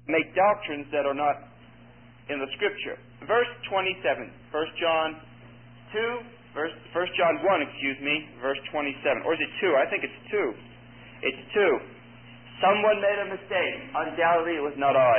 make doctrines that are not in the Scripture. Verse 27, 1 John 1 1, verse 27. Or is it 2? I think it's 2. It's 2. Someone made a mistake. Undoubtedly it was not I.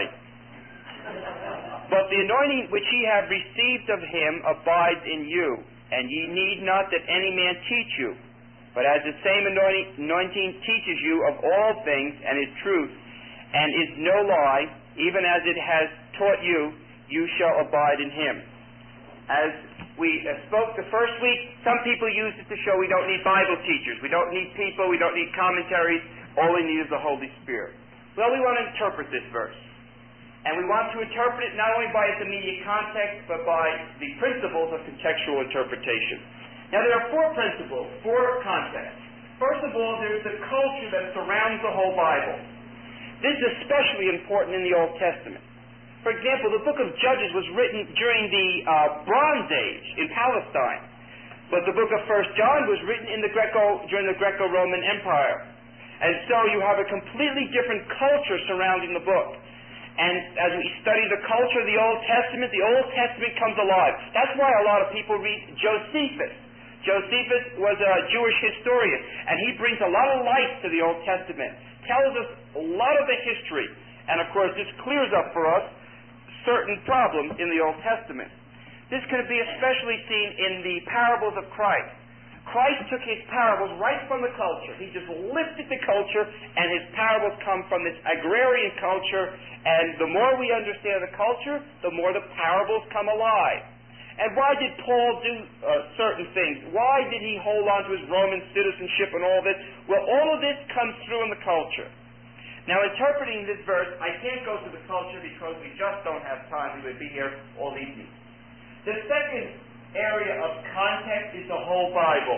But the anointing which ye have received of him abides in you, and ye need not that any man teach you. But as the same anointing teaches you of all things, and is truth, and is no lie, even as it has taught you, you shall abide in him. As we spoke the first week, some people use it to show we don't need Bible teachers. We don't need people. We don't need commentaries. All we need is the Holy Spirit. Well, we want to interpret this verse. And we want to interpret it not only by its immediate context, but by the principles of contextual interpretation. Now, there are 4 principles, 4 contexts. First of all, there's the culture that surrounds the whole Bible. This is especially important in the Old Testament. For example, the book of Judges was written during the Bronze Age in Palestine. But the book of 1 John was written during the Greco-Roman Empire. And so you have a completely different culture surrounding the book. And as we study the culture of the Old Testament comes alive. That's why a lot of people read Josephus. Josephus was a Jewish historian, and he brings a lot of light to the Old Testament, tells us a lot of the history. And of course, this clears up for us certain problems in the Old Testament. This can be especially seen in the parables of Christ. Christ took his parables right from the culture. He just lifted the culture, and his parables come from this agrarian culture, and the more we understand the culture, the more the parables come alive. And why did Paul do certain things? Why did he hold on to his Roman citizenship and all this? Well, all of this comes through in the culture. Now, interpreting this verse, I can't go through the culture because we just don't have time. We would be here all evening. The second area of context is the whole Bible.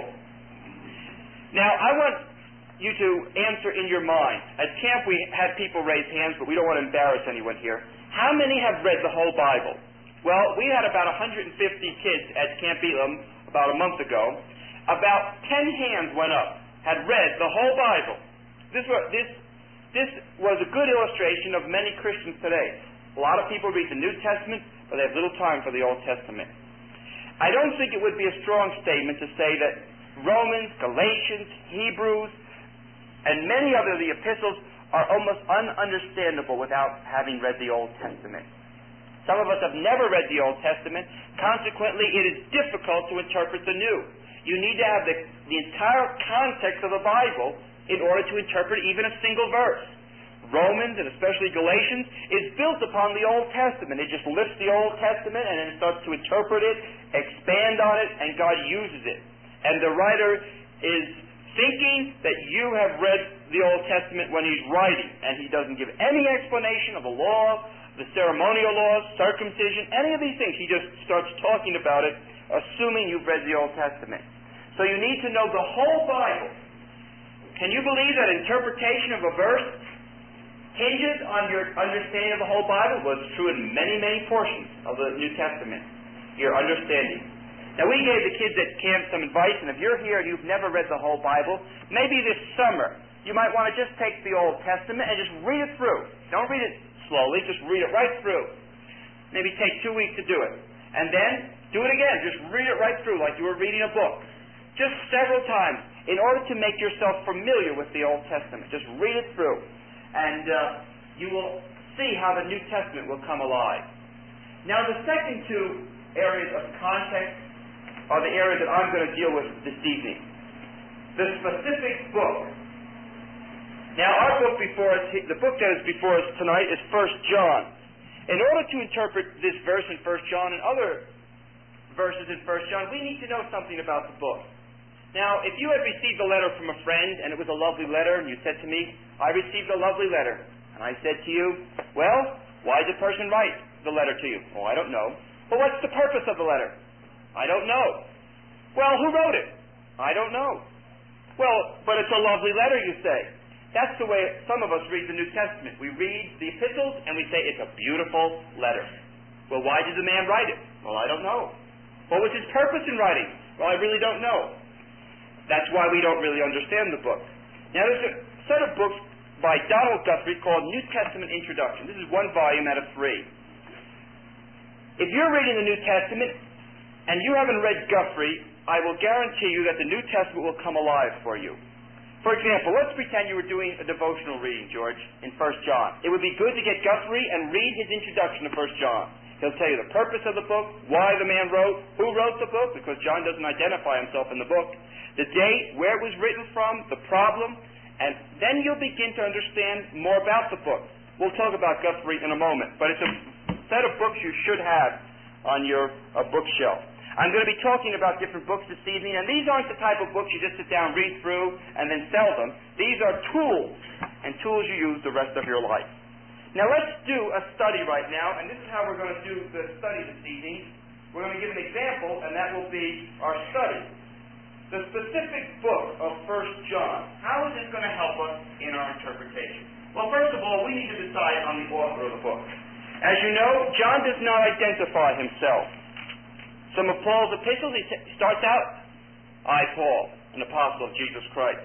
Now, I want you to answer in your mind. At camp, we had people raise hands, but we don't want to embarrass anyone here. How many have read the whole Bible? Well, we had about 150 kids at Camp Elam about a month ago. About 10 hands went up, had read the whole Bible. This was a good illustration of many Christians today. A lot of people read the New Testament, but they have little time for the Old Testament. I don't think it would be a strong statement to say that Romans, Galatians, Hebrews, and many other of the epistles are almost ununderstandable without having read the Old Testament. Some of us have never read the Old Testament. Consequently, it is difficult to interpret the New. You need to have the entire context of the Bible in order to interpret even a single verse. Romans, and especially Galatians, is built upon the Old Testament. It just lifts the Old Testament and then starts to interpret it, expand on it, and God uses it. And the writer is thinking that you have read the Old Testament when he's writing, and he doesn't give any explanation of the law, the ceremonial laws, circumcision, any of these things. He just starts talking about it, assuming you've read the Old Testament. So you need to know the whole Bible. Can you believe that interpretation of a verse hinges on your understanding of the whole Bible? Well, it's true in many, many portions of the New Testament, your understanding. Now, we gave the kids at camp some advice, and if you're here and you've never read the whole Bible, maybe this summer you might want to just take the Old Testament and just read it through. Don't read it slowly, just read it right through. Maybe take 2 weeks to do it. And then do it again. Just read it right through like you were reading a book. Just several times in order to make yourself familiar with the Old Testament. Just read it through. And you will see how the New Testament will come alive. Now, the second 2 areas of context are the areas that I'm going to deal with this evening. The specific book. Now, our book before us, the book that is before us tonight is 1 John. In order to interpret this verse in 1 John and other verses in 1 John, we need to know something about the book. Now, if you had received a letter from a friend, and it was a lovely letter, and you said to me, I received a lovely letter, and I said to you, well, why did the person write the letter to you? Oh, I don't know. Well, what's the purpose of the letter? I don't know. Well, who wrote it? I don't know. Well, but it's a lovely letter, you say. That's the way some of us read the New Testament. We read the epistles and we say it's a beautiful letter. Well, why did the man write it? Well, I don't know. What was his purpose in writing? Well, I really don't know. That's why we don't really understand the book. Now, there's a set of books by Donald Guthrie called New Testament Introduction. This is 1 volume out of 3. If you're reading the New Testament and you haven't read Guthrie, I will guarantee you that the New Testament will come alive for you. For example, let's pretend you were doing a devotional reading, George, in 1 John. It would be good to get Guthrie and read his introduction to 1 John. He'll tell you the purpose of the book, why the man wrote, who wrote the book, because John doesn't identify himself in the book, the date, where it was written from, the problem, and then you'll begin to understand more about the book. We'll talk about Guthrie in a moment, but it's a set of books you should have on your bookshelf. I'm going to be talking about different books this evening, and these aren't the type of books you just sit down, read through, and then sell them. These are tools, and tools you use the rest of your life. Now let's do a study right now, and this is how we're going to do the study this evening. We're going to give an example, and that will be our study. The specific book of 1 John, how is this going to help us in our interpretation? Well, first of all, we need to decide on the author of the book. As you know, John does not identify himself. Some of Paul's epistles, he starts out, I, Paul, an apostle of Jesus Christ.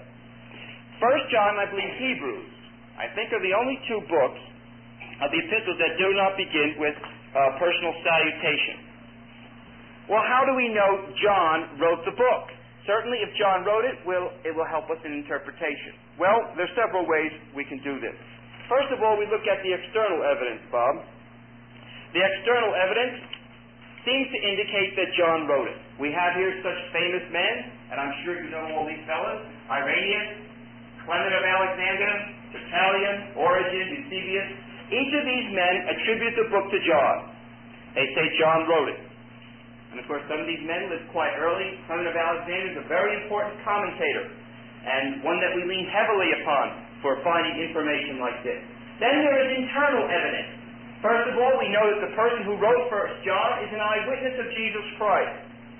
1 John, I believe Hebrews, I think are the only two books of the epistles that do not begin with personal salutation. Well, how do we know John wrote the book? Certainly, if John wrote it, it will help us in interpretation. Well, there's several ways we can do this. First of all, we look at the external evidence, Bob. The external evidence seems to indicate that John wrote it. We have here such famous men, and I'm sure you know all these fellows: Irenaeus, Clement of Alexandria, Tertullian, Origen, Eusebius. Each of these men attribute the book to John. They say John wrote it. And of course, some of these men lived quite early. Clement of Alexandria is a very important commentator, and one that we lean heavily upon for finding information like this. Then there is internal evidence. First of all, we know that the person who wrote 1 John is an eyewitness of Jesus Christ.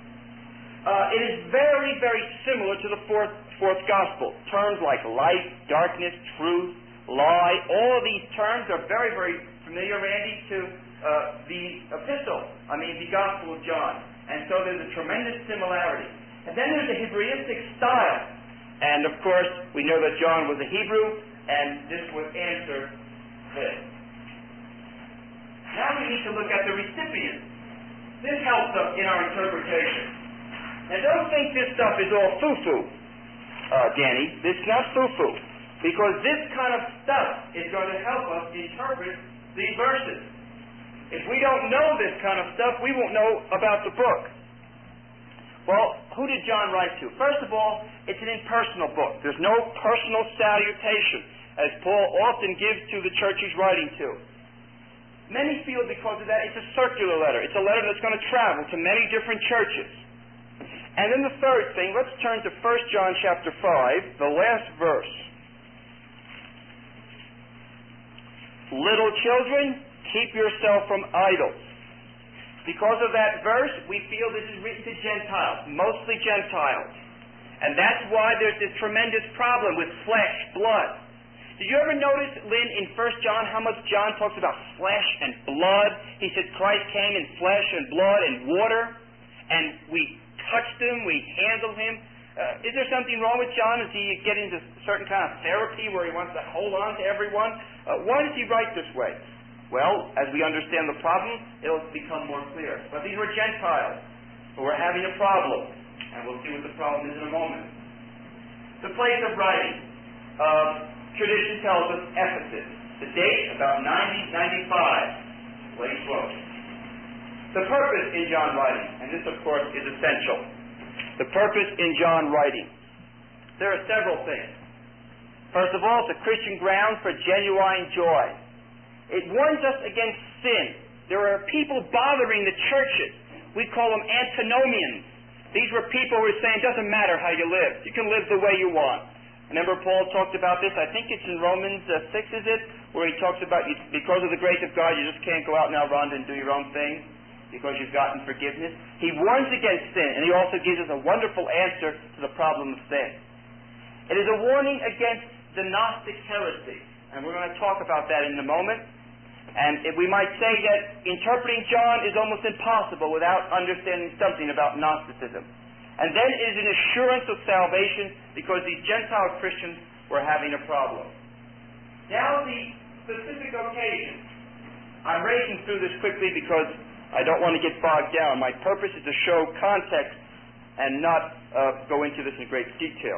It is very, very similar to the fourth gospel. Terms like light, darkness, truth, lie, all of these terms are very, very familiar, Randy, to the Gospel of John. And so there's a tremendous similarity. And then there's a Hebraistic style. And of course, we know that John was a Hebrew, and this would answer this. Now we need to look at the recipient. This helps us in our interpretation. Now don't think this stuff is all foo-foo, Danny. This is not foo-foo. Because this kind of stuff is going to help us interpret these verses. If we don't know this kind of stuff, we won't know about the book. Well, who did John write to? First of all, it's an impersonal book. There's no personal salutation, as Paul often gives to the church he's writing to. Many feel because of that it's a circular letter. It's a letter that's going to travel to many different churches. And then the third thing, let's turn to 1 John chapter 5, the last verse. Little children, keep yourself from idols. Because of that verse, we feel this is written to Gentiles, mostly Gentiles. And that's why there's this tremendous problem with flesh, blood. Did you ever notice, Lynn, in 1 John, how much John talks about flesh and blood? He said Christ came in flesh and blood and water, and we touched him, we handled him. Is there something wrong with John? Is he getting into certain kind of therapy where he wants to hold on to everyone? Why does he write this way? Well, as we understand the problem, it'll become more clear. But these were Gentiles who were having a problem, and we'll see what the problem is in a moment. The place of writing. Tradition tells us Ephesus. The date, about 90-95. Late quote. The purpose in John writing, and this, of course, is essential. The purpose in John writing. There are several things. First of all, it's a Christian ground for genuine joy. It warns us against sin. There are people bothering the churches. We call them antinomians. These were people who were saying, it doesn't matter how you live. You can live the way you want. Remember Paul talked about this, I think it's in Romans 6, is it? Where he talks about, because of the grace of God, you just can't go out now, Rhonda, and do your own thing because you've gotten forgiveness. He warns against sin, and he also gives us a wonderful answer to the problem of sin. It is a warning against the Gnostic heresy, and we're going to talk about that in a moment. And we might say that interpreting John is almost impossible without understanding something about Gnosticism. And then it is an assurance of salvation because these Gentile Christians were having a problem. Now the specific occasion. I'm racing through this quickly because I don't want to get bogged down. My purpose is to show context and not go into this in great detail.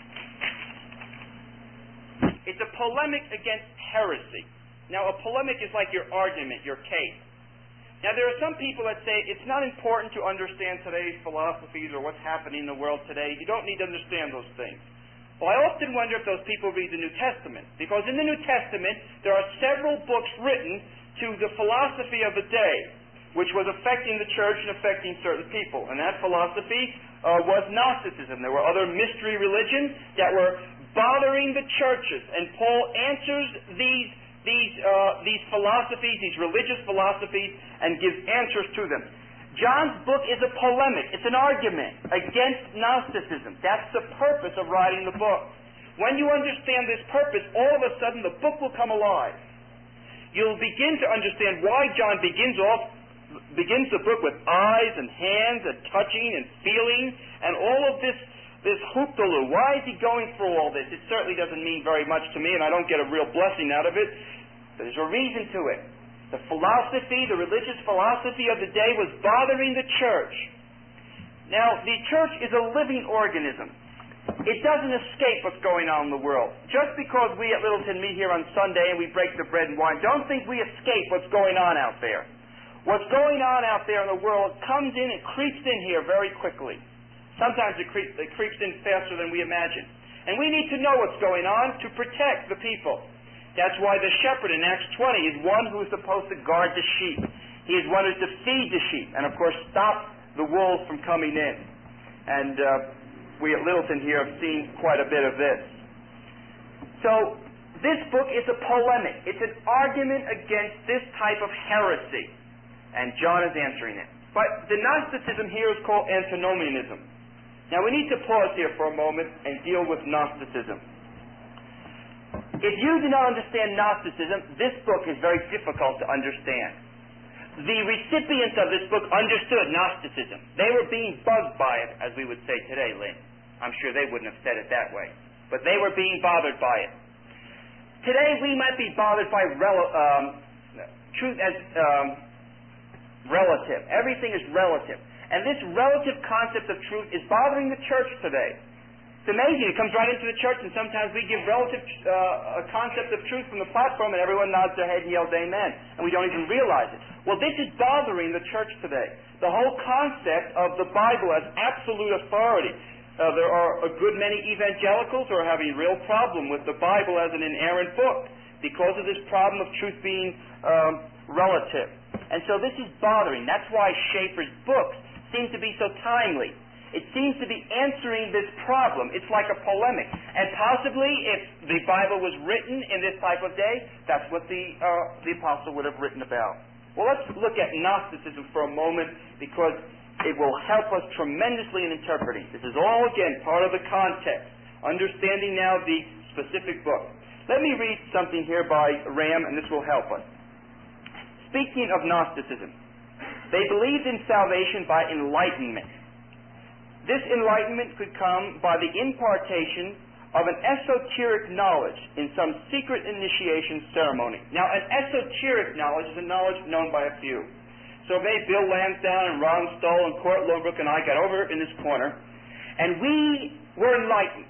It's a polemic against heresy. Now, a polemic is like your argument, your case. Now, there are some people that say it's not important to understand today's philosophies or what's happening in the world today. You don't need to understand those things. Well, I often wonder if those people read the New Testament, because in the New Testament there are several books written to the philosophy of the day, which was affecting the church and affecting certain people. And that philosophy was Gnosticism. There were other mystery religions that were bothering the churches, and Paul answers these philosophies, these religious philosophies, and gives answers to them. John's book is a polemic. It's an argument against Gnosticism. That's the purpose of writing the book. When you understand this purpose, all of a sudden the book will come alive. You'll begin to understand why John begins the book with eyes and hands and touching and feeling and all of this hooptaloo. Why is he going through all this? It certainly doesn't mean very much to me, and I don't get a real blessing out of it. There's a reason to it. The philosophy, the religious philosophy of the day was bothering the church. Now, the church is a living organism. It doesn't escape what's going on in the world. Just because we at Littleton meet here on Sunday and we break the bread and wine, don't think we escape what's going on out there. What's going on out there in the world comes in and creeps in here very quickly. Sometimes it creeps in faster than we imagine. And we need to know what's going on to protect the people. That's why the shepherd in Acts 20 is one who is supposed to guard the sheep. He is one who is to feed the sheep and, of course, stop the wolves from coming in. And we at Littleton here have seen quite a bit of this. So this book is a polemic. It's an argument against this type of heresy. And John is answering it. But the Gnosticism here is called antinomianism. Now we need to pause here for a moment and deal with Gnosticism. If you do not understand Gnosticism, this book is very difficult to understand. The recipients of this book understood Gnosticism. They were being bugged by it, as we would say today, Lynn. I'm sure they wouldn't have said it that way. But they were being bothered by it. Today we might be bothered by truth as relative. Everything is relative. And this relative concept of truth is bothering the church today. It's amazing. It comes right into the church, and sometimes we give relative a concept of truth from the platform, and everyone nods their head and yells amen, and we don't even realize it. Well, this is bothering the church today. The whole concept of the Bible as absolute authority. There are a good many evangelicals who are having a real problem with the Bible as an inerrant book because of this problem of truth being relative. And so this is bothering. That's why Schaeffer's books seem to be so timely. It seems to be answering this problem. It's like a polemic. And possibly, if the Bible was written in this type of day, that's what the apostle would have written about. Well, let's look at Gnosticism for a moment, because it will help us tremendously in interpreting. This is all, again, part of the context. Understanding now the specific book. Let me read something here by Ram, and this will help us. Speaking of Gnosticism, they believed in salvation by enlightenment. This enlightenment could come by the impartation of an esoteric knowledge in some secret initiation ceremony. Now, an esoteric knowledge is a knowledge known by a few. So maybe Bill Lansdowne and Ron Stoll and Court Longbrook and I got over in this corner, and we were enlightened.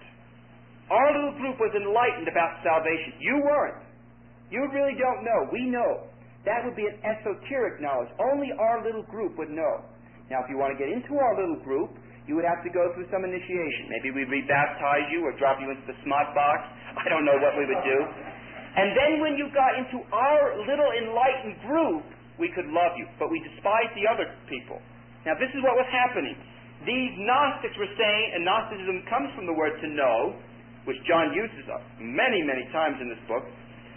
Our little group was enlightened about salvation. You weren't. You really don't know. We know. That would be an esoteric knowledge. Only our little group would know. Now, if you want to get into our little group, you would have to go through some initiation. Maybe we'd rebaptize you or drop you into the smart box. I don't know what we would do. And then when you got into our little enlightened group, we could love you. But we despised the other people. Now, this is what was happening. These Gnostics were saying, and Gnosticism comes from the word to know, which John uses many, many times in this book.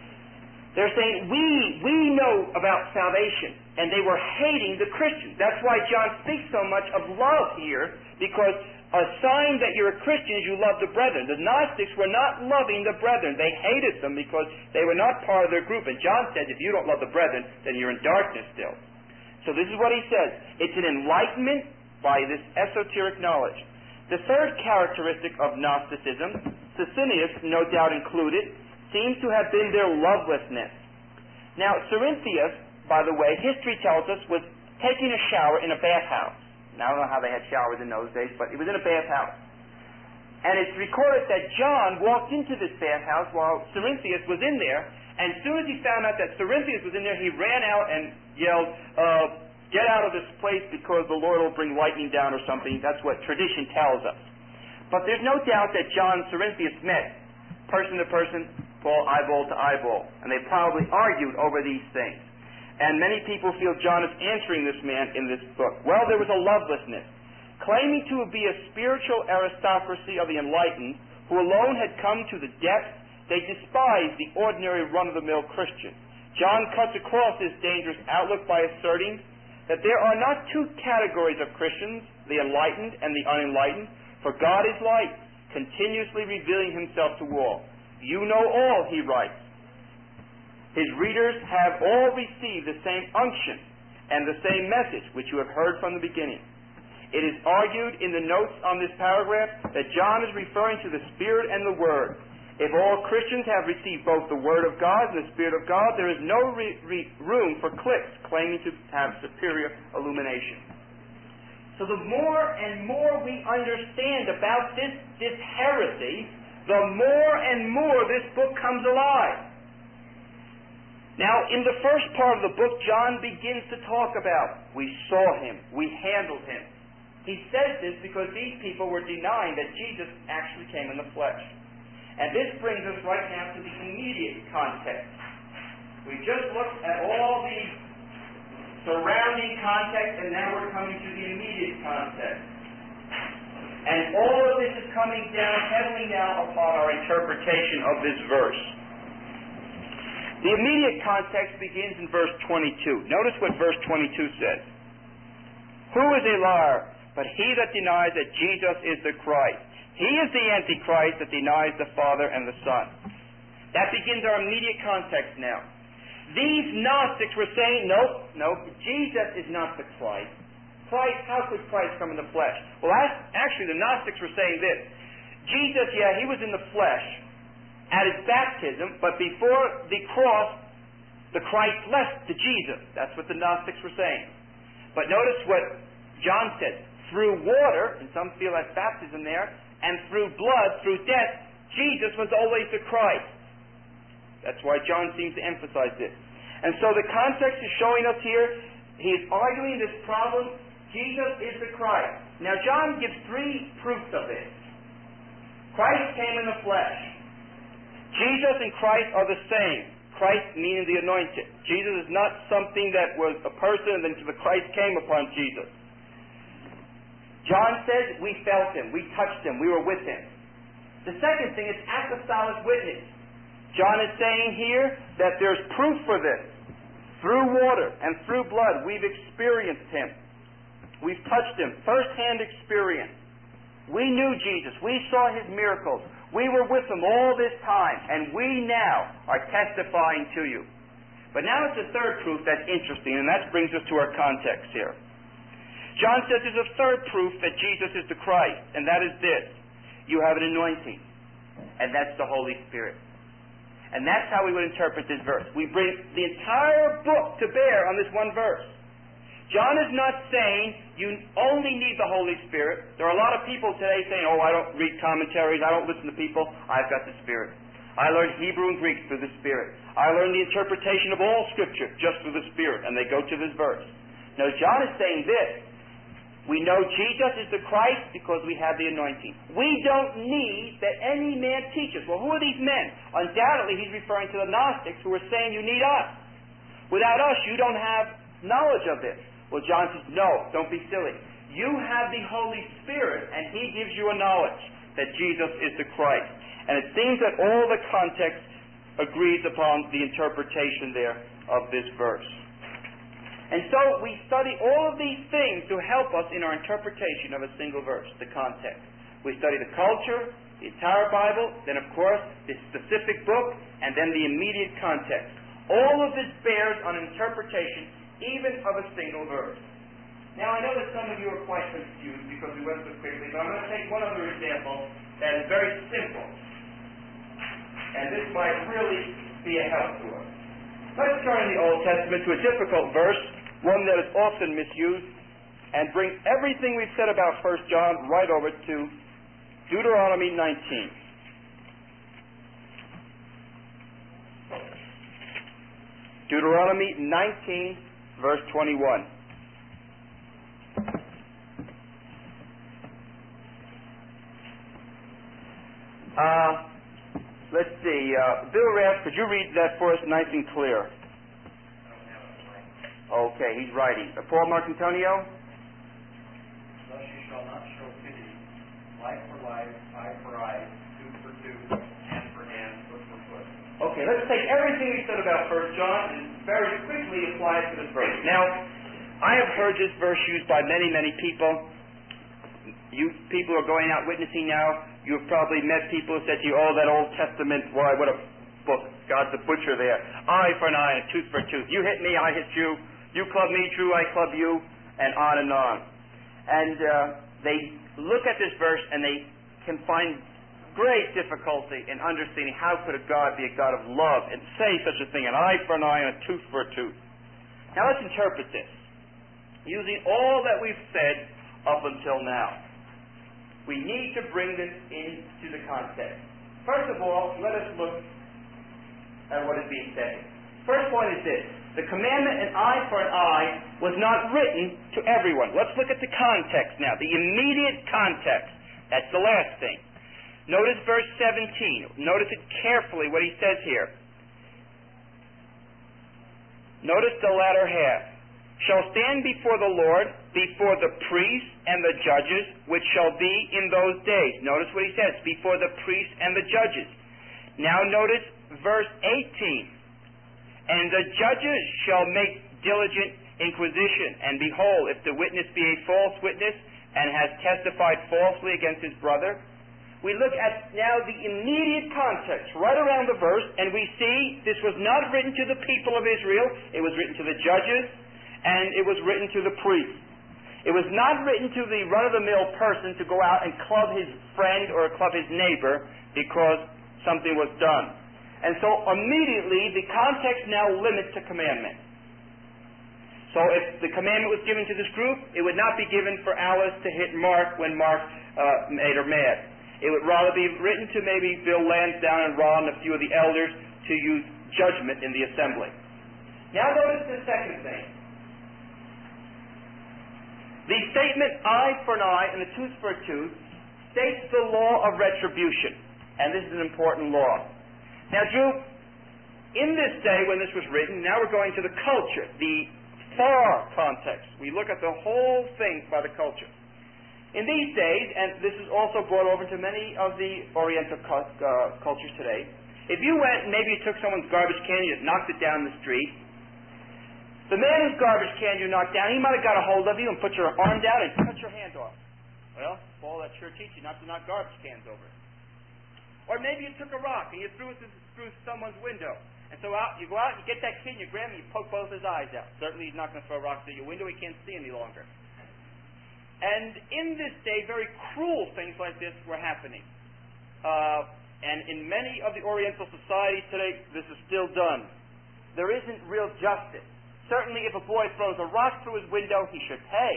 They're saying, we know about salvation, and they were hating the Christians. That's why John speaks so much of love here, because a sign that you're a Christian is you love the brethren. The Gnostics were not loving the brethren. They hated them because they were not part of their group. And John says, if you don't love the brethren, then you're in darkness still. So this is what he says. It's an enlightenment by this esoteric knowledge. The third characteristic of Gnosticism, Socinius no doubt included, seems to have been their lovelessness. Now, Cerinthius, by the way, history tells us, was taking a shower in a bathhouse. Now, I don't know how they had showers in those days, but he was in a bathhouse. And it's recorded that John walked into this bathhouse while Cerinthius was in there, and as soon as he found out that Cerinthius was in there, he ran out and yelled, "Get out of this place because the Lord will bring lightning down," or something. That's what tradition tells us. But there's no doubt that John and Cerinthius met, person to person, Paul eyeball to eyeball, and they probably argued over these things. And many people feel John is answering this man in this book. Well, there was a lovelessness. Claiming to be a spiritual aristocracy of the enlightened, who alone had come to the depths, they despised the ordinary run-of-the-mill Christian. John cuts across this dangerous outlook by asserting that there are not two categories of Christians, the enlightened and the unenlightened, for God is light, continuously revealing himself to all. You know all, he writes. His readers have all received the same unction and the same message which you have heard from the beginning. It is argued in the notes on this paragraph that John is referring to the Spirit and the Word. If all Christians have received both the Word of God and the Spirit of God, there is no room for cliques claiming to have superior illumination. So the more and more we understand about this heresy, the more and more this book comes alive. Now, in the first part of the book, John begins to talk about, we saw him, we handled him. He says this because these people were denying that Jesus actually came in the flesh. And this brings us right now to the immediate context. We just looked at all the surrounding context, and now we're coming to the immediate context. And all of this is coming down heavily now upon our interpretation of this verse. The immediate context begins in verse 22. Notice what verse 22 says. Who is a liar but he that denies that Jesus is the Christ? He is the Antichrist that denies the Father and the Son. That begins our immediate context now. These Gnostics were saying, no, Jesus is not the Christ. How could Christ come in the flesh? Well, actually, the Gnostics were saying this. Jesus, he was in the flesh at his baptism, but before the cross, the Christ left to Jesus. That's what the Gnostics were saying. But notice what John said. Through water, and some feel that's baptism there, and through blood, through death, Jesus was always the Christ. That's why John seems to emphasize this. And so the context is showing us here, he is arguing this problem, Jesus is the Christ. Now John gives three proofs of this. Christ came in the flesh. Jesus and Christ are the same. Christ meaning the anointed. Jesus is not something that was a person and then the Christ came upon Jesus. John says we felt him, we touched him, we were with him. The second thing is apostolic witness. John is saying here that there's proof for this. Through water and through blood, we've experienced him. We've touched him. First-hand experience. We knew Jesus. We saw his miracles. We were with him all this time, and we now are testifying to you. But now it's the third proof that's interesting, and that brings us to our context here. John says there's a third proof that Jesus is the Christ, and that is this. You have an anointing, and that's the Holy Spirit. And that's how we would interpret this verse. We bring the entire book to bear on this one verse. John is not saying you only need the Holy Spirit. There are a lot of people today saying, I don't read commentaries, I don't listen to people. I've got the Spirit. I learned Hebrew and Greek through the Spirit. I learned the interpretation of all Scripture just through the Spirit. And they go to this verse. Now, John is saying this. We know Jesus is the Christ because we have the anointing. We don't need that any man teach us. Well, who are these men? Undoubtedly, he's referring to the Gnostics who are saying you need us. Without us, you don't have knowledge of this. Well, John says, no, don't be silly. You have the Holy Spirit, and he gives you a knowledge that Jesus is the Christ. And it seems that all the context agrees upon the interpretation there of this verse. And so we study all of these things to help us in our interpretation of a single verse, the context. We study the culture, the entire Bible, then of course the specific book, and then the immediate context. All of this bears on an interpretation even of a single verse. Now I know that some of you are quite confused because we went so quickly, but I'm going to take one other example that is very simple. And this might really be a help to us. Let's turn in the Old Testament to a difficult verse, one that is often misused, and bring everything we've said about 1 John right over to Deuteronomy 19. Deuteronomy 19, verse 21. Let's see. Bill Raff, could you read that for us nice and clear? Okay, he's writing. Paul Marcantonio? Thus you shall not show pity, life for life, eye for eye, tooth for tooth, hand for hand, foot for foot. Okay, let's take everything we said about 1 John and very quickly apply it to this verse. Now, I have heard this verse used by many, many people. You people are going out witnessing now. You've probably met people who said to you, oh, that Old Testament, why, what a book. God's a butcher there. Eye for an eye, and tooth for a tooth. You hit me, I hit you. You club me, true, I club you, and on and on. And they look at this verse and they can find great difficulty in understanding how could a God be a God of love and say such a thing, an eye for an eye and a tooth for a tooth. Now let's interpret this using all that we've said up until now. We need to bring this into the context. First of all, let us look at what is being said. First point is this. The commandment, an eye for an eye, was not written to everyone. Let's look at the context now, the immediate context. That's the last thing. Notice verse 17. Notice it carefully what he says here. Notice the latter half. Shall stand before the Lord, before the priests and the judges, which shall be in those days. Notice what he says, before the priests and the judges. Now notice verse 18. And the judges shall make diligent inquisition. And behold, if the witness be a false witness, and has testified falsely against his brother. We look at now the immediate context, right around the verse, and we see this was not written to the people of Israel. It was written to the judges, and it was written to the priests. It was not written to the run-of-the-mill person to go out and club his friend or club his neighbor because something was done. And so immediately the context now limits the commandment. So if the commandment was given to this group, it would not be given for Alice to hit Mark when Mark made her mad. It would rather be written to maybe Bill Lansdowne and Ron and a few of the elders to use judgment in the assembly. Now notice the second thing. The statement, eye for an eye and a tooth for a tooth, states the law of retribution. And this is an important law. Now, Drew, in this day when this was written, now we're going to the culture, the far context. We look at the whole thing by the culture. In these days, and this is also brought over to many of the Oriental cultures today, if you went and maybe you took someone's garbage can and you knocked it down the street, the man whose garbage can you knocked down, he might have got a hold of you and put your arm down and cut your hand off. Well, Paul, that sure teaches you not to knock garbage cans over. Or maybe you took a rock and you threw it through someone's window. And so you go out and you get that kid and you grab him and you poke both his eyes out. Certainly he's not going to throw rocks through your window. He can't see any longer. And in this day, very cruel things like this were happening. And in many of the Oriental societies today, this is still done. There isn't real justice. Certainly if a boy throws a rock through his window, he should pay.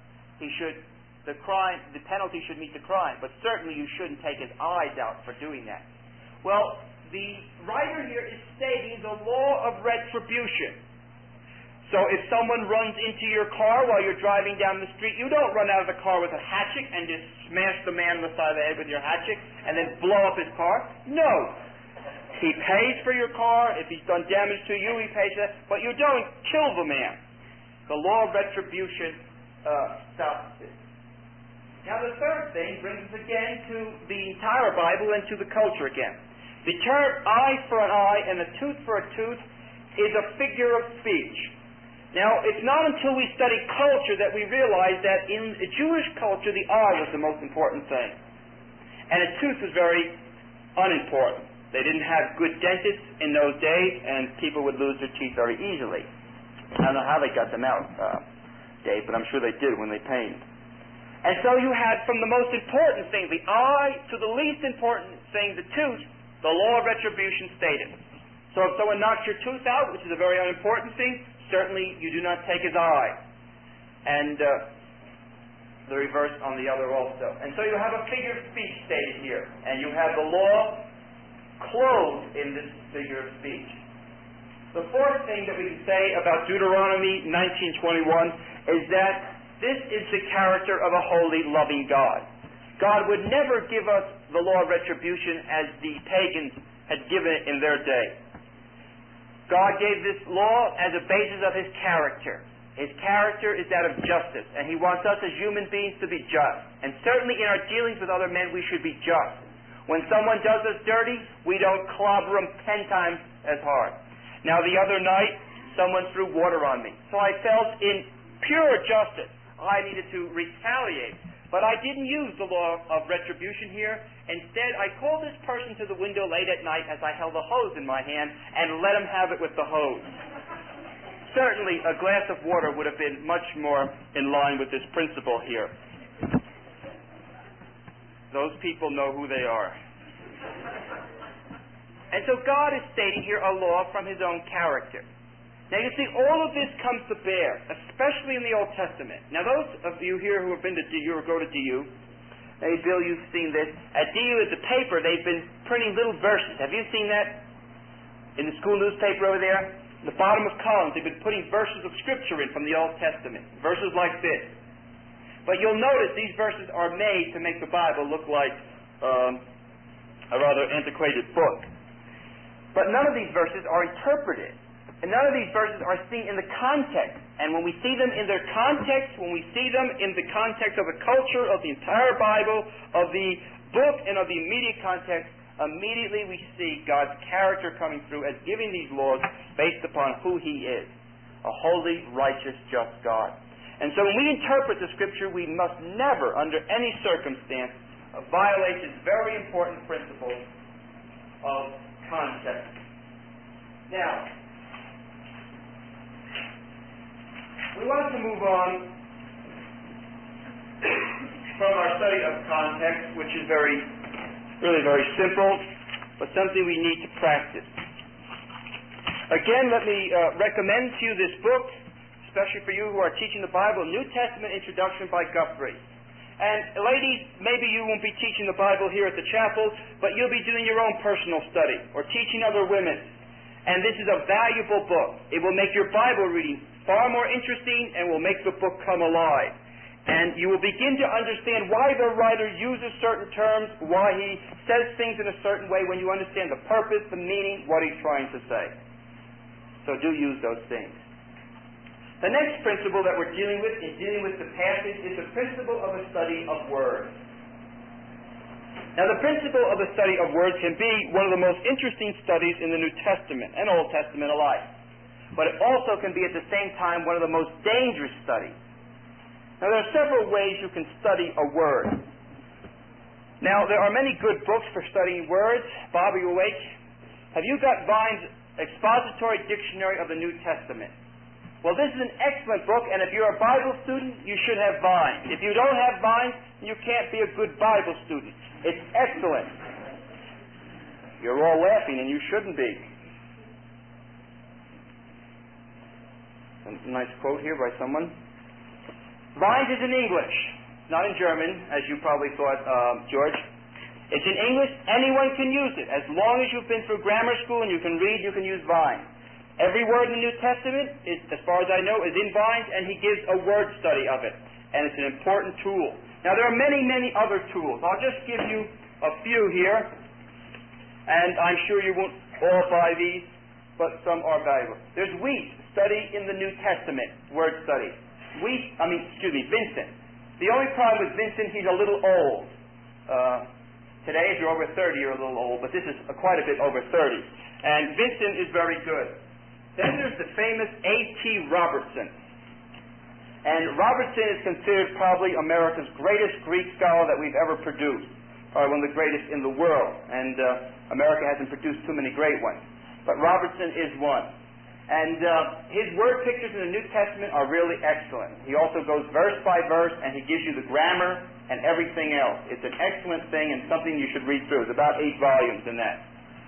The penalty should meet the crime. But certainly you shouldn't take his eyes out for doing that. Well, the writer here is stating the law of retribution. So if someone runs into your car while you're driving down the street, you don't run out of the car with a hatchet and just smash the man on the side of the head with your hatchet and then blow up his car. No. He pays for your car. If he's done damage to you, he pays for that. But you don't kill the man. The law of retribution stops this. Now the third thing brings us again to the entire Bible and to the culture again. The term eye for an eye and a tooth for a tooth is a figure of speech. Now, it's not until we study culture that we realize that in Jewish culture, the eye was the most important thing. And a tooth was very unimportant. They didn't have good dentists in those days, and people would lose their teeth very easily. I don't know how they got them out, Dave, but I'm sure they did when they pained. And so you had from the most important thing, the eye, to the least important thing, the tooth, the law of retribution stated. So if someone knocks your tooth out, which is a very unimportant thing, certainly you do not take his eye. And the reverse on the other also. And so you have a figure of speech stated here. And you have the law clothed in this figure of speech. The fourth thing that we can say about Deuteronomy 19:21 is that this is the character of a holy, loving God. God would never give us the law of retribution as the pagans had given it in their day. God gave this law as a basis of His character. His character is that of justice, and He wants us as human beings to be just. And certainly in our dealings with other men, we should be just. When someone does us dirty, we don't clobber them 10 times as hard. Now, the other night, someone threw water on me. So I felt in pure justice I needed to retaliate. But I didn't use the law of retribution here. Instead, I called this person to the window late at night as I held a hose in my hand and let him have it with the hose. Certainly, a glass of water would have been much more in line with this principle here. Those people know who they are. And so God is stating here a law from His own character. Now you see, all of this comes to bear, especially in the Old Testament. Now those of you here who have been to DU or go to DU, maybe Bill, you've seen this. At DU, at the paper, they've been printing little verses. Have you seen that? In the school newspaper over there? The bottom of columns, they've been putting verses of Scripture in from the Old Testament. Verses like this. But you'll notice these verses are made to make the Bible look like a rather antiquated book. But none of these verses are interpreted. And none of these verses are seen in the context. And when we see them in their context, when we see them in the context of the culture, of the entire Bible, of the book, and of the immediate context, immediately we see God's character coming through as giving these laws based upon who He is. A holy, righteous, just God. And so when we interpret the Scripture, we must never, under any circumstance, violate this very important principle of context. Now, we want to move on from our study of context, which is really very simple, but something we need to practice. Again, let me recommend to you this book, especially for you who are teaching the Bible, New Testament Introduction by Guthrie. And ladies, maybe you won't be teaching the Bible here at the chapel, but you'll be doing your own personal study or teaching other women. And this is a valuable book. It will make your Bible reading far more interesting and will make the book come alive. And you will begin to understand why the writer uses certain terms, why he says things in a certain way when you understand the purpose, the meaning, what he's trying to say. So do use those things. The next principle that we're dealing with in dealing with the passage is the principle of a study of words. Now, the principle of the study of words can be one of the most interesting studies in the New Testament and Old Testament alike. But it also can be at the same time one of the most dangerous studies. Now, there are several ways you can study a word. Now, there are many good books for studying words. Bob, are you awake? Have you got Vine's Expository Dictionary of the New Testament? Well, this is an excellent book, and if you're a Bible student, you should have Vine. If you don't have Vine, you can't be a good Bible student. It's excellent. You're all laughing, and you shouldn't be. A nice quote here by someone. Vine is in English, not in German, as you probably thought, George. It's in English. Anyone can use it. As long as you've been through grammar school and you can read, you can use Vine. Every word in the New Testament, is, as far as I know, is in Vine, and he gives a word study of it. And it's an important tool. Now, there are many, many other tools. I'll just give you a few here, and I'm sure you won't all buy these, but some are valuable. There's Wheat, study in the New Testament, word study. Vincent. The only problem with Vincent, he's a little old. Today, if you're over 30, you're a little old, but this is quite a bit over 30. And Vincent is very good. Then there's the famous A.T. Robertson. And Robertson is considered probably America's greatest Greek scholar that we've ever produced. Probably one of the greatest in the world. And America hasn't produced too many great ones. But Robertson is one. And his word pictures in the New Testament are really excellent. He also goes verse by verse, and he gives you the grammar and everything else. It's an excellent thing and something you should read through. It's about 8 volumes in that.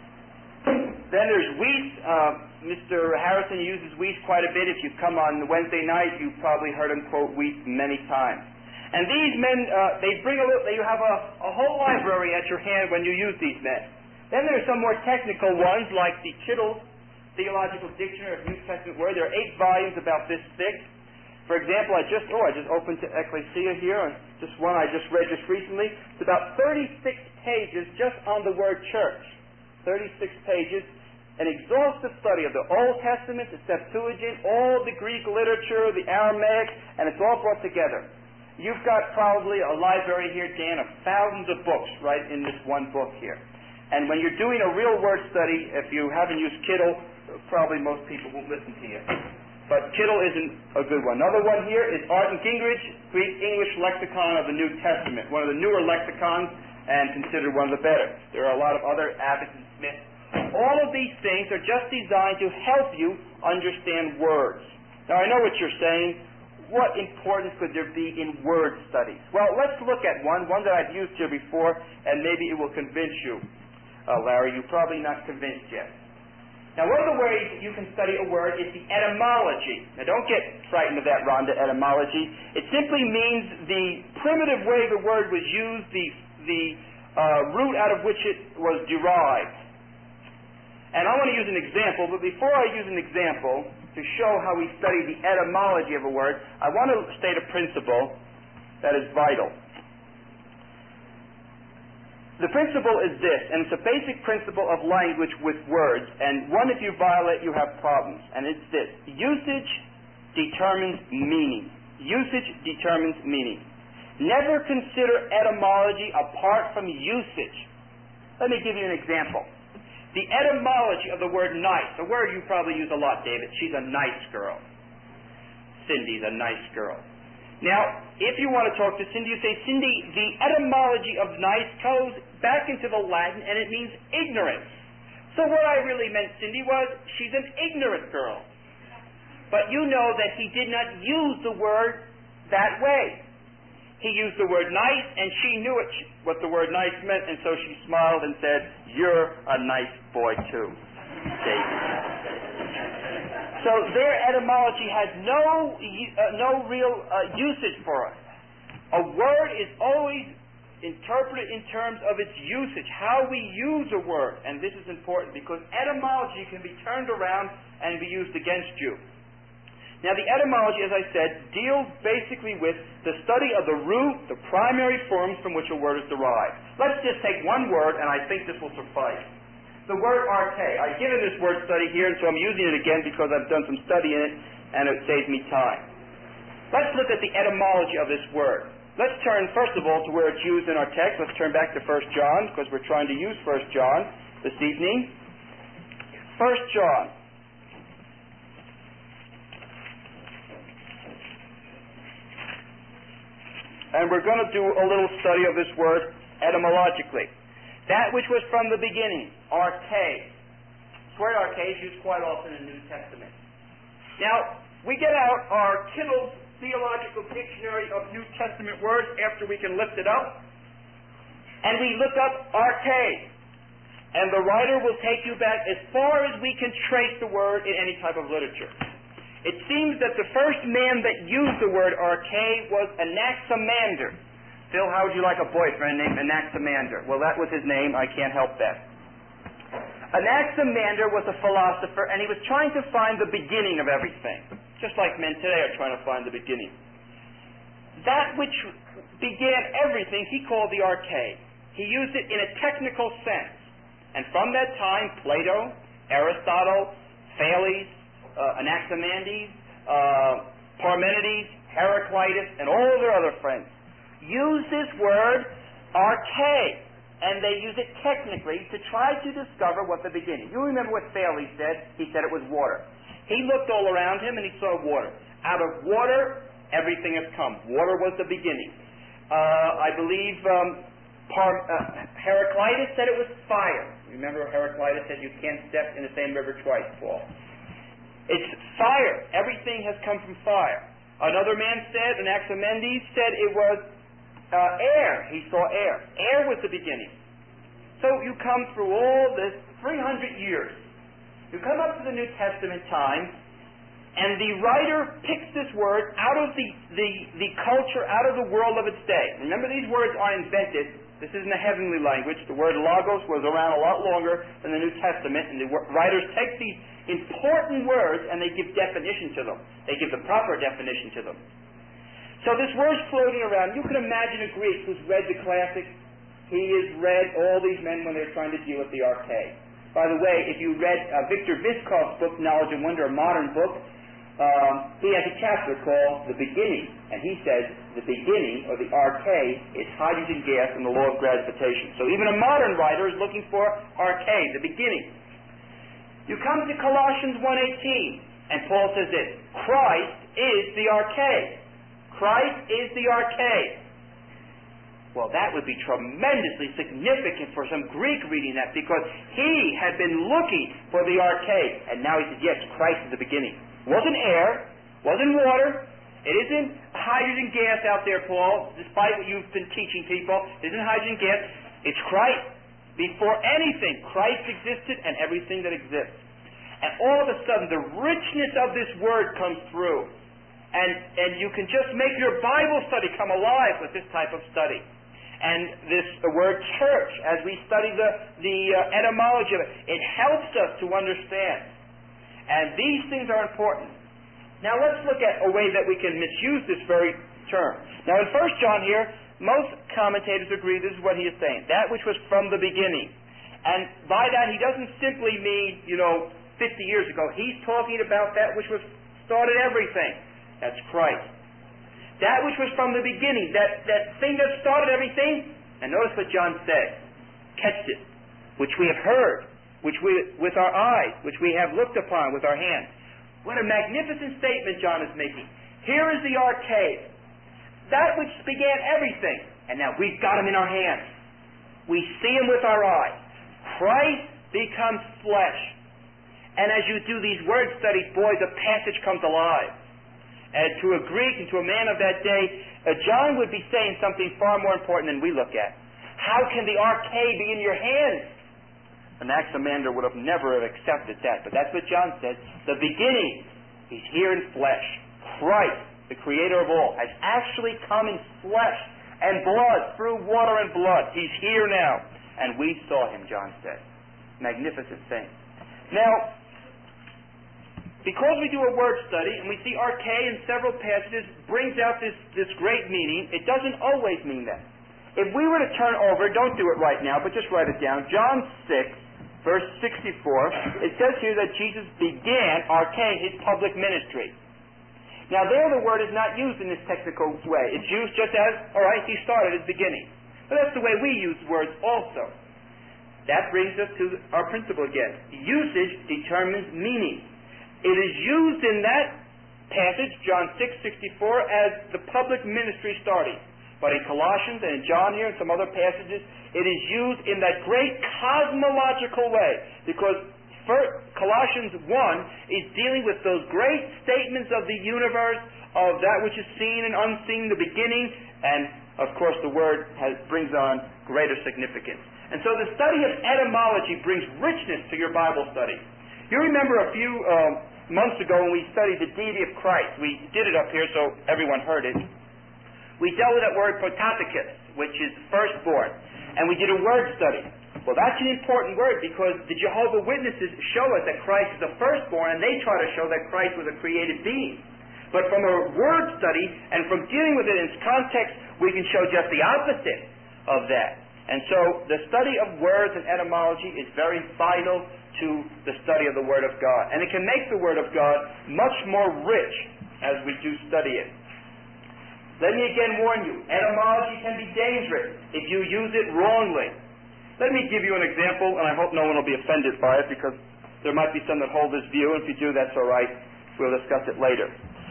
Then there's Weiss. Mr. Harrison uses Weiss quite a bit. If you come on Wednesday night, you've probably heard him quote Weiss many times. And these men, they bring you have a whole library at your hand when you use these men. Then there's some more technical ones, like the Kittel's Theological Dictionary of New Testament Word. There are 8 volumes about this thick. For example, I just opened to Ecclesia here, and just one I just read just recently. It's about 36 pages just on the word church. 36 pages, an exhaustive study of the Old Testament, the Septuagint, all the Greek literature, the Aramaic, and it's all brought together. You've got probably a library here, Dan, of thousands of books right in this one book here. And when you're doing a real word study, if you haven't used Kittel, probably most people won't listen to you. But Kittel isn't a good one. Another one here is Arden Gingrich, Greek English Lexicon of the New Testament, one of the newer lexicons and considered one of the better. There are a lot of other Abbott and Smith. All of these things are just designed to help you understand words. Now, I know what you're saying. What importance could there be in word studies? Well, let's look at one that I've used here before, and maybe it will convince you. Larry, you're probably not convinced yet. Now, one of the ways you can study a word is the etymology. Now, don't get frightened of that, Rhonda, etymology. It simply means the primitive way the word was used, the root out of which it was derived. And I want to use an example, but before I use an example to show how we study the etymology of a word, I want to state a principle that is vital. The principle is this, and it's a basic principle of language with words, and one if you violate, you have problems, and it's this. Usage determines meaning. Usage determines meaning. Never consider etymology apart from usage. Let me give you an example. The etymology of the word nice, a word you probably use a lot, David. She's a nice girl. Cindy's a nice girl. Now, if you want to talk to Cindy, you say, Cindy, the etymology of nice goes back into the Latin, and it means ignorance. So what I really meant, Cindy, was she's an ignorant girl. But you know that he did not use the word that way. He used the word nice, and she knew what the word nice meant, and so she smiled and said, you're a nice boy, too, David. So their etymology has no real usage for us. A word is always interpreted in terms of its usage, how we use a word. And this is important because etymology can be turned around and be used against you. Now, the etymology, as I said, deals basically with the study of the root, the primary forms from which a word is derived. Let's just take one word, and I think this will suffice. The word arche. I've given this word study here, and so I'm using it again because I've done some study in it, and it saves me time. Let's look at the etymology of this word. Let's turn, first of all, to where it's used in our text. Let's turn back to 1 John, because we're trying to use 1 John this evening. 1 John. And we're going to do a little study of this word etymologically. That which was from the beginning, arche. This word arche is used quite often in the New Testament. Now, we get out our Kittel's Theological Dictionary of New Testament Words after we can lift it up, and we look up arche. And the writer will take you back as far as we can trace the word in any type of literature. It seems that the first man that used the word arche was Anaximander. Phil, how would you like a boyfriend named Anaximander? Well, that was his name. I can't help that. Anaximander was a philosopher, and he was trying to find the beginning of everything, just like men today are trying to find the beginning. That which began everything he called the arche. He used it in a technical sense. And from that time, Plato, Aristotle, Thales, Anaximenes, Parmenides, Heraclitus, and all their other friends use this word arche, and they use it technically to try to discover what the beginning. You remember what Thales said? He said it was water. He looked all around him and he saw water. Out of water, everything has come. Water was the beginning. I believe Heraclitus said it was fire. Remember Heraclitus said you can't step in the same river twice, Paul. It's fire. Everything has come from fire. Another man said, Anaximenes said it was air. He saw air. Air was the beginning. So you come through all this 300 years, You come up to the New Testament time, and the writer picks this word out of the culture, out of the world of its day. Remember, these words aren't invented. This isn't a heavenly language. The word logos was around a lot longer than the New Testament, and the writers take these important words and they give definition to them. They give the proper definition to them. So this word's floating around. You can imagine a Greek who's read the classics. He has read all these men when they're trying to deal with the arche. By the way, if you read Victor Viskov's book, Knowledge and Wonder, a modern book, he has a chapter called The Beginning, and he says the beginning, or the arche, is hydrogen gas and the law of gravitation. So even a modern writer is looking for arche, the beginning. You come to Colossians 1:18, and Paul says this: Christ is the arche. Christ is the arche. Well, that would be tremendously significant for some Greek reading that, because he had been looking for the arche, and now he said, yes, Christ is the beginning. It wasn't air, wasn't water, it isn't hydrogen gas out there, Paul, despite what you've been teaching people. It isn't hydrogen gas, it's Christ. Before anything, Christ existed and everything that exists. And all of a sudden, the richness of this word comes through. And you can just make your Bible study come alive with this type of study. And the word church, as we study the etymology of it, it helps us to understand. And these things are important. Now let's look at a way that we can misuse this very term. Now in 1 John here, most commentators agree this is what he is saying. That which was from the beginning. And by that he doesn't simply mean, 50 years ago. He's talking about that which was started everything. That's Christ. That which was from the beginning, that thing that started everything. And notice what John said. Catch it. Which we have heard, which we with our eyes, which we have looked upon with our hands. What a magnificent statement John is making. Here is the arche. That which began everything. And now we've got him in our hands. We see him with our eyes. Christ becomes flesh. And as you do these word studies, boy, the passage comes alive. And to a Greek and to a man of that day, John would be saying something far more important than we look at. How can the arche be in your hands? Anaximander would have never have accepted that, but that's what John says. The beginning, he's here in flesh. Christ, the creator of all, has actually come in flesh and blood, through water and blood. He's here now. And we saw him, John said. Magnificent thing. Now, because we do a word study and we see arche in several passages brings out this great meaning, it doesn't always mean that. If we were to turn over, don't do it right now, but just write it down, John 6, verse 64, it says here that Jesus began, arche, his public ministry. Now there the word is not used in this technical way. It's used just as, all right, he started his beginning. But that's the way we use words also. That brings us to our principle again. Usage determines meaning. It is used in that passage, John 6:64, as the public ministry starting. But in Colossians and in John here and some other passages, it is used in that great cosmological way. Because Colossians 1 is dealing with those great statements of the universe, of that which is seen and unseen, the beginning, and of course the word brings on greater significance. And so the study of etymology brings richness to your Bible study. You remember a few months ago when we studied the deity of Christ. We did it up here so everyone heard it. We dealt with that word prototokos, which is firstborn. And we did a word study. Well, that's an important word because the Jehovah's Witnesses show us that Christ is the firstborn, and they try to show that Christ was a created being. But from a word study and from dealing with it in its context, we can show just the opposite of that. And so the study of words and etymology is very vital to the study of the Word of God. And it can make the Word of God much more rich as we do study it. Let me again warn you, etymology can be dangerous if you use it wrongly. Let me give you an example, and I hope no one will be offended by it because there might be some that hold this view, and if you do, that's all right. We'll discuss it later.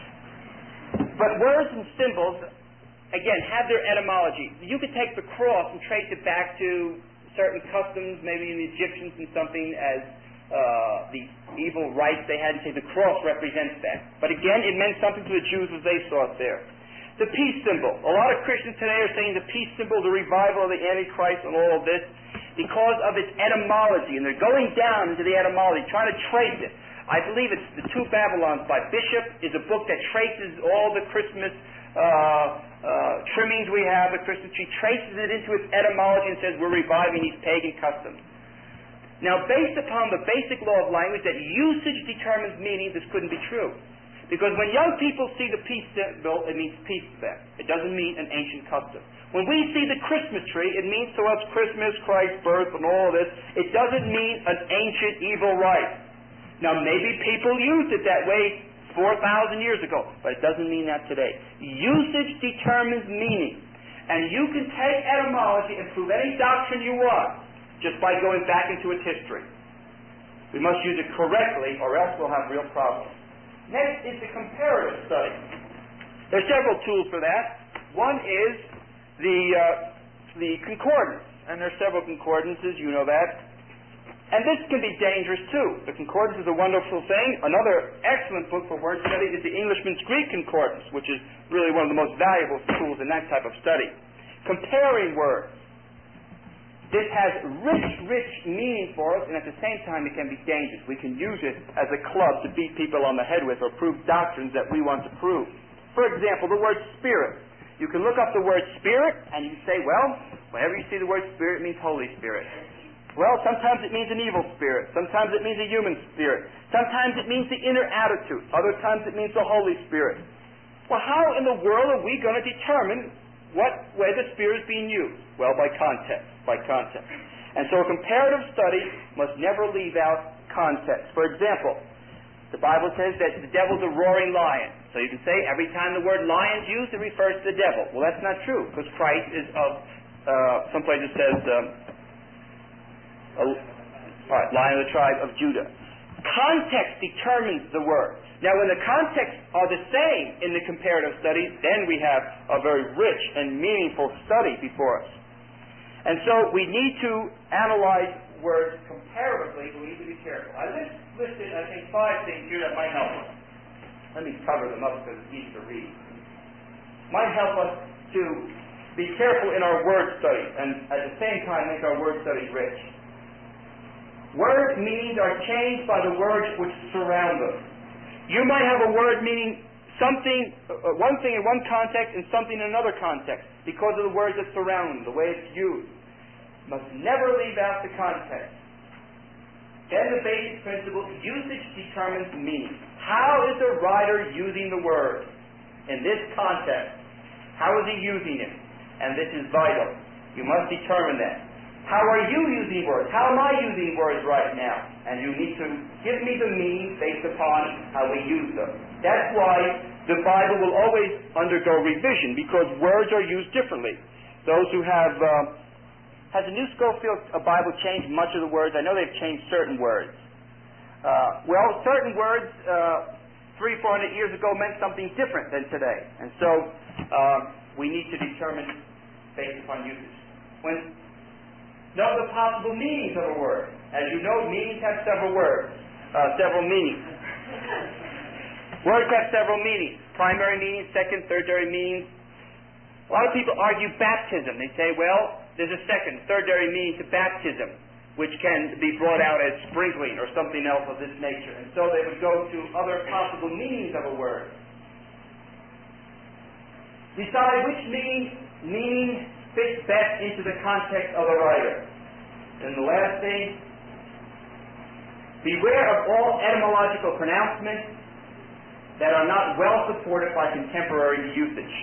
But words and symbols, again, have their etymology. You could take the cross and trace it back to certain customs, maybe in the Egyptians and something as the evil rites they had, and say the cross represents that. But again, it meant something to the Jews as they saw it there. The peace symbol. A lot of Christians today are saying the peace symbol, the revival of the Antichrist and all of this. because of its etymology, and they're going down into the etymology, trying to trace it. I believe it's The Two Babylons by Bishop is a book that traces all the Christmas trimmings we have, the Christmas tree, traces it into its etymology and says we're reviving these pagan customs. Now, based upon the basic law of language that usage determines meaning, this couldn't be true. Because when young people see the peace symbol, it means peace to them. It doesn't mean an ancient custom. When we see the Christmas tree, it means to us Christmas, Christ's birth, and all this. It doesn't mean an ancient evil rite. Now, maybe people used it that way 4,000 years ago, but it doesn't mean that today. Usage determines meaning. And you can take etymology and prove any doctrine you want just by going back into its history. We must use it correctly, or else we'll have real problems. Next is the comparative study. There are several tools for that. One is the concordance, and there are several concordances, you know that. And this can be dangerous too. The concordance is a wonderful thing. Another excellent book for word study is the Englishman's Greek Concordance, which is really one of the most valuable tools in that type of study. Comparing words. This has rich meaning for us, and at the same time it can be dangerous. We can use it as a club to beat people on the head with or prove doctrines that we want to prove. For example, the word spirit. You can look up the word spirit, and you say, well, whenever you see the word spirit, it means Holy Spirit. Well, sometimes it means an evil spirit. Sometimes it means a human spirit. Sometimes it means the inner attitude. Other times it means the Holy Spirit. Well, how in the world are we going to determine what way the Spirit is being used? Well, by context. And so a comparative study must never leave out context. For example, the Bible says that the devil's a roaring lion. So you can say every time the word lion is used, it refers to the devil. Well, that's not true, because Christ is of, some places says, lion of the tribe of Judah. Context determines the word. Now, when the contexts are the same in the comparative study, then we have a very rich and meaningful study before us. And so we need to analyze words comparatively. We need to be careful. I listed, I think, 5 things here that might help us. Let me cover them up because it's easy to read. Might help us to be careful in our word study and at the same time make our word study rich. Word meanings are changed by the words which surround them. You might have a word meaning something, one thing in one context and something in another context because of the words that surround them, the way it's used. Must never leave out the context. Then the basic principle, usage determines meaning. How is the writer using the word in this context? How is he using it? And this is vital. You must determine that. How are you using words? How am I using words right now? And you need to give me the meaning based upon how we use them. That's why the Bible will always undergo revision, because words are used differently. Those who have... has the New Schofield Bible changed much of the words? I know they've changed certain words. Well, certain words 300-400 years ago meant something different than today. And so we need to determine based upon usage. Know the possible meanings of a word. As you know, meanings have several meanings. Words have several meanings. Primary meanings, second, tertiary meanings. A lot of people argue baptism. They say, well, there's a second, tertiary meaning to baptism, which can be brought out as sprinkling or something else of this nature. And so they would go to other possible meanings of a word. Decide which meaning fits best into the context of a writer. And the last thing, beware of all etymological pronouncements that are not well supported by contemporary usage.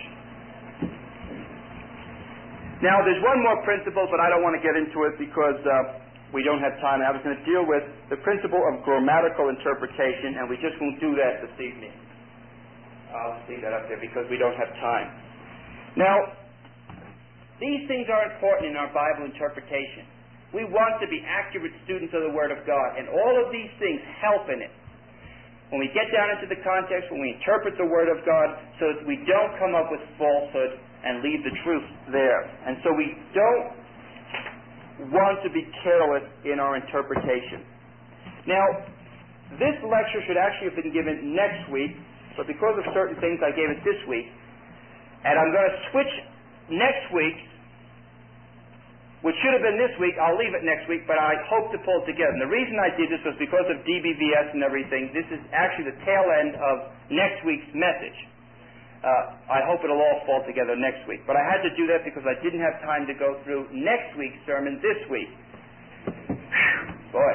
Now, there's one more principle, but I don't want to get into it because we don't have time. I was going to deal with the principle of grammatical interpretation, and we just won't do that this evening. I'll just leave that up there because we don't have time. Now, these things are important in our Bible interpretation. We want to be accurate students of the Word of God, and all of these things help in it. When we get down into the context, when we interpret the Word of God, so that we don't come up with falsehood and leave the truth there. And so we don't want to be careless in our interpretation. Now, this lecture should actually have been given next week, but because of certain things I gave it this week, and I'm going to switch next week which should have been this week. I'll leave it next week, but I hope to pull it together. And the reason I did this was because of DBVS and everything. This is actually the tail end of next week's message. I hope it'll all fall together next week. But I had to do that because I didn't have time to go through next week's sermon this week. Boy.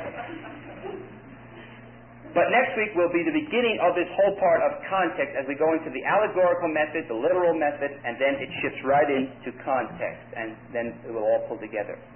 But next week will be the beginning of this whole part of context as we go into the allegorical method, the literal method, and then it shifts right into context, and then it will all pull together.